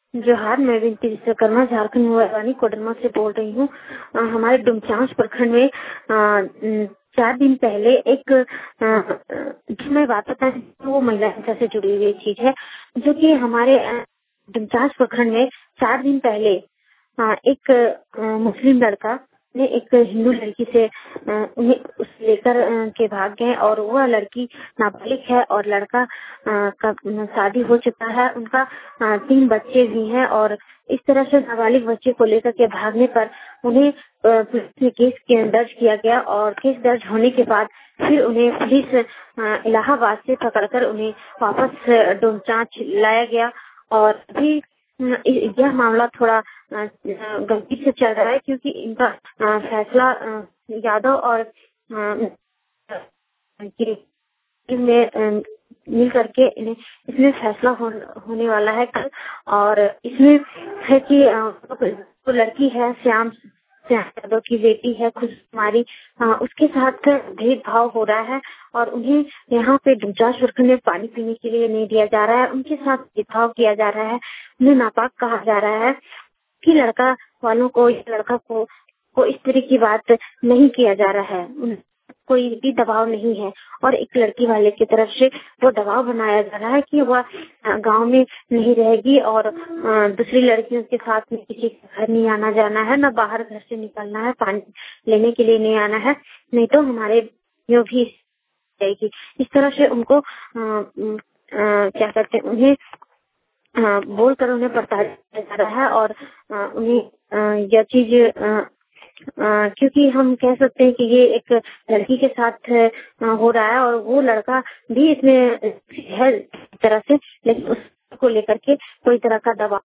जोहार, मैं विनती विश्वकर्मा झारखंड मऊरानी कोडरमा से बोल रही हूँ। हमारे डुमचांच प्रखंड में 4 दिन पहले एक जो मैं बात बता रही हूँ वो महिला हिंसा से जुड़ी हुई चीज है, जो कि हमारे डुमचांच प्रखंड में 4 दिन पहले एक मुस्लिम लड़का ने एक हिंदू लड़की से उन्हें उस लेकर के भाग गए और वह लड़की नाबालिग है और लड़का का शादी हो चुका है। उनका 3 बच्चे भी हैं और इस तरह से नाबालिग बच्चे को लेकर के भागने पर उन्हें पुलिस में केस दर्ज किया गया और केस दर्ज होने के बाद फिर उन्हें पुलिस इलाहाबाद से पकड़कर उन्हें वापस डुमचांच लाया गया। और अभी यह मामला थोड़ा गंभीर से चल रहा है, क्योंकि इनका फैसला यादव और में मिल करके इसमें फैसला होने वाला है कल। और इसमें है कि जो लड़की है श्याम यादव की बेटी है खुश कुमारी, उसके साथ भेदभाव हो रहा है और उन्हें यहाँ पे डुमचांच प्रखंड में पानी पीने के लिए नहीं दिया जा रहा है। उनके साथ भेदभाव किया जा रहा है, उन्हें नापाक कहा जा रहा है कि लड़का वालों को इस लड़का को इस तरह की बात नहीं किया जा रहा है, कोई भी दबाव नहीं है। और एक लड़की वाले की तरफ से वो दबाव बनाया जा रहा है कि वह गांव में नहीं रहेगी और दूसरी लड़कियों के साथ में किसी के घर नहीं आना जाना है, न बाहर घर से निकलना है, पानी लेने के लिए नहीं आना है, नहीं तो हमारे जो भी जाएगी। इस तरह से उनको क्या कहते हैं, उन्हें बोलकर उन्हें प्रताड़ित जा रहा है। और उन्हें यह चीज क्योंकि हम कह सकते हैं कि ये एक लड़की के साथ हो रहा है और वो लड़का भी इसमें है तरह से, लेकिन उसको लेकर के कोई तरह का दबाव